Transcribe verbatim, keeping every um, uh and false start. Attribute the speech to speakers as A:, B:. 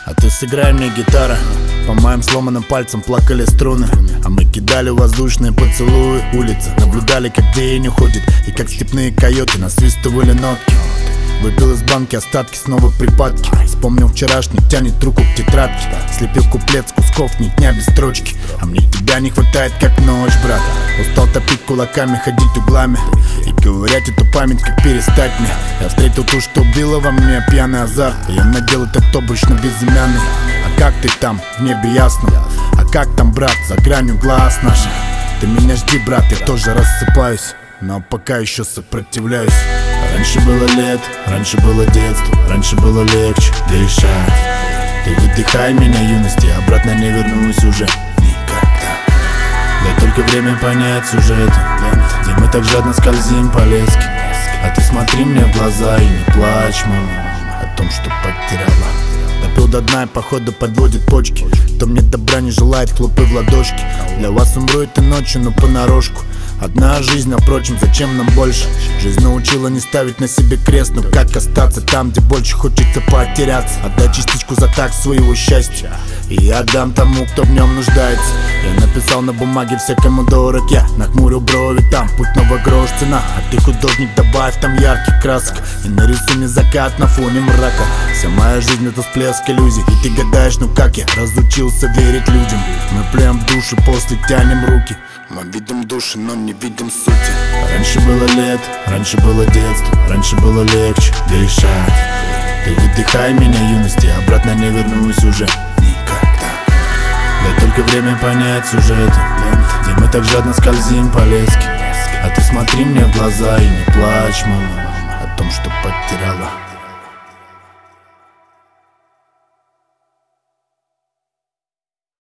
A: А ты сыграй мне гитара. По моим сломанным пальцам плакали струны, а мы кидали воздушные поцелуи. Улицы наблюдали, как день уходит, и как степные койоты насвистывали нотки. Выпил из банки остатки, снова припадки. Вспомнил вчерашний, тянет руку к тетрадке. Слепил куплет с кусков, ни дня без строчки. А мне тебя не хватает, как ночь, брат. Устал топить кулаками, ходить углами и ковырять эту память, как перестать мне. Я встретил ту, что убила во мне пьяный азарт, и я надел этот обруч на безымянный. А как ты там, в небе ясно? А как там, брат, за гранью глаз наших? Ты меня жди, брат, я тоже рассыпаюсь, но пока еще сопротивляюсь. Раньше было лет, раньше было детство, раньше было легче дышать. Ты выдыхай меня, юности, обратно не вернусь уже никогда. Дай только время понять сюжет, где мы так жадно скользим по леске. А ты смотри мне в глаза и не плачь, мама, о том, что потеряла. Допил до дна и походу подводит почки. Кто мне добра не желает, хлопай в ладошки. Для вас умру этой ночью, но понарошку. Одна жизнь, а впрочем, зачем нам больше? Жизнь научила не ставить на себе крест, но как остаться там, где больше хочется потеряться? Отдай частичку за так своего счастья, и я отдам тому, кто в нем нуждается. Я написал на бумаге все, кому дорог я. Нахмурил брови, там путь новый грош цена. А ты, художник, добавь там ярких красок и нарисуй мне закат на фоне мрака. Вся моя жизнь это всплеск иллюзий, и ты гадаешь, ну как я разучился верить людям. Мы плюем в душу, после тянем руки. Мы видим души, но не видим сути. Раньше было лет, раньше было детство, раньше было легче дышать. Ты выдыхай меня, юности, обратно не вернусь уже никогда. Дай только время понять сюжет, где мы так жадно скользим по леске. А ты смотри мне в глаза и не плачь, мама, о том, что потеряла.